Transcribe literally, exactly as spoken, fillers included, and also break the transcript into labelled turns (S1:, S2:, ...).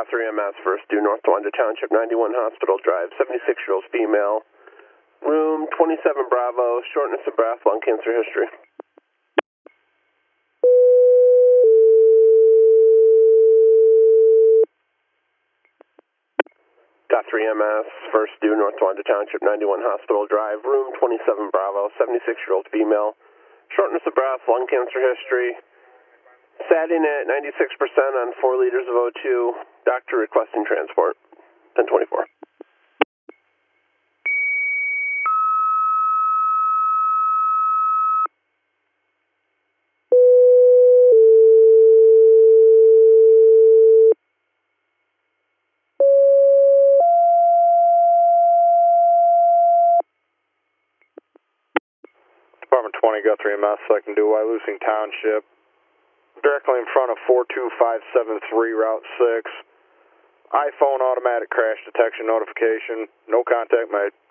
S1: Guthrie M S, first due North Towanda Township, ninety-one Hospital Drive, seventy-six-year-old female, room twenty-seven Bravo, shortness of breath, lung cancer history. Guthrie M S, first due North Towanda Township, ninety-one Hospital Drive, room twenty-seven Bravo, seventy-six-year-old female, shortness of breath, lung cancer history, satting at ninety-six percent on four liters of O two, doctor requesting transport, ten twenty-four.
S2: Department twenty, Guthrie M S, I can do Wyalusing Township, directly in front of four two five seven three, Route six. iPhone automatic crash detection notification, no contact made.